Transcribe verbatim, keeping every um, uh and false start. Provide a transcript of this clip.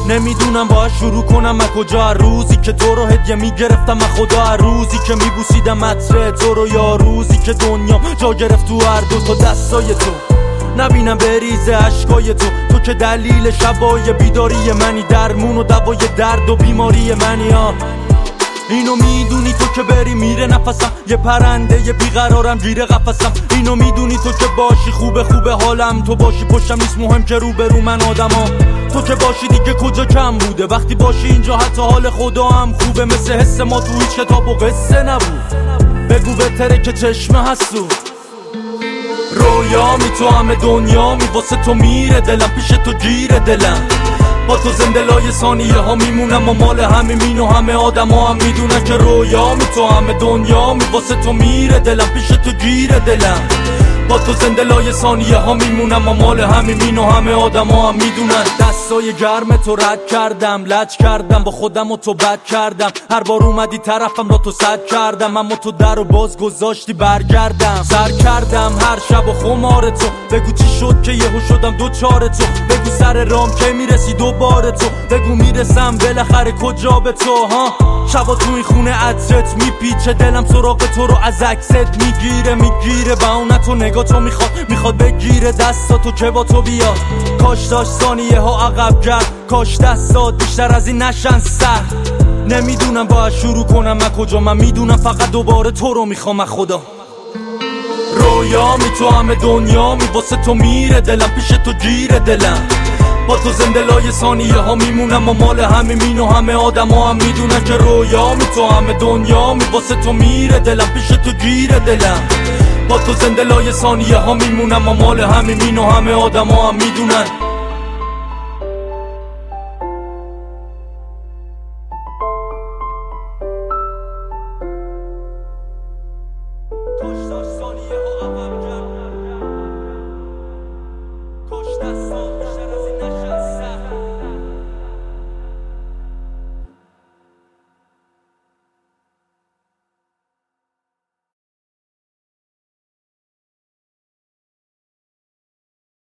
نمیدونم باید شروع کنم از کجا، روزی که تو رو هدیه میگرفتم از خدا، روزی که میبوسیدم عطر تو رو، یا روزی که دنیا جا گرفت تو هر دو تا دستای تو. نبینم بریزه عشقای تو، تو که دلیل شبای بیداری منی، درمون و دوای درد و بیماری منی. ها اینو میدونی تو که بری میره نفسم، یه پرنده یه بیقرارم گیره قفسم. اینو میدونی تو که باشی خوبه خوبه حالم، تو باشی پشتم نیست مهم که رو به رو من آدمام. تو که باشی دیگه کجا کم بوده، وقتی باشی اینجا حتی حال خدا هم خوبه. مثل حس ما تو هیچ کتاب و قصه نبود، بگو بهتره که چشمه هستو. رویا می تو همه دنیا می واسه تو میره دلم، پیش تو گیره دلم. با تو زنده لای ثانیه ها میمونم و مال همه مین و همه آدم ها هم میدونن که رویا می تو همه دنیا می واسه تو میره دلم، پیش تو گیره دلم. با تو زنده لای ثانیه ها میمونم و مال همه مین و همه آدم ها هم میدونن. دستای گرم تو رد کردم، لج کردم با خودم و تو بد کردم. هر بار اومدی طرفم را تو صد کردم، اما تو در و باز گذاشتی برگردم. سر کردم هر شب و خمار تو، بگو چی شد که یهو شدم دوچار تو. بگو سر رام که میرسی دوباره تو، بگو میرسم بالاخره کجا به تو. ها شبا تو این خونه عطرت میپیچه، دلم سراغ تو رو از عکست میگیره میگیره. با اون تو نگاه تو میخواد میخواد بگیره دستاتو که با تو بیاد. کاش داشت ثانیه ها عقب گرد، کاش دستات بیشتر از این نشن سر. نمیدونم باید شروع کنم از کجا، من میدونم فقط دوباره تو رو میخوام از خدا. رویا می تو همه دنیا می واسه تو میره دلم، پیش تو گیره دلم. با تو زنده لای ثانیه ها میمونم و مال همه مین و همه آدم ها هم میدونن که رویا می تو همه دنیا می واسه تو میره دلم، پیش تو گیره دلم. با تو زنده لای ثانیه ها میمونم و مال همه مین و همه آدم ها هم میدونن.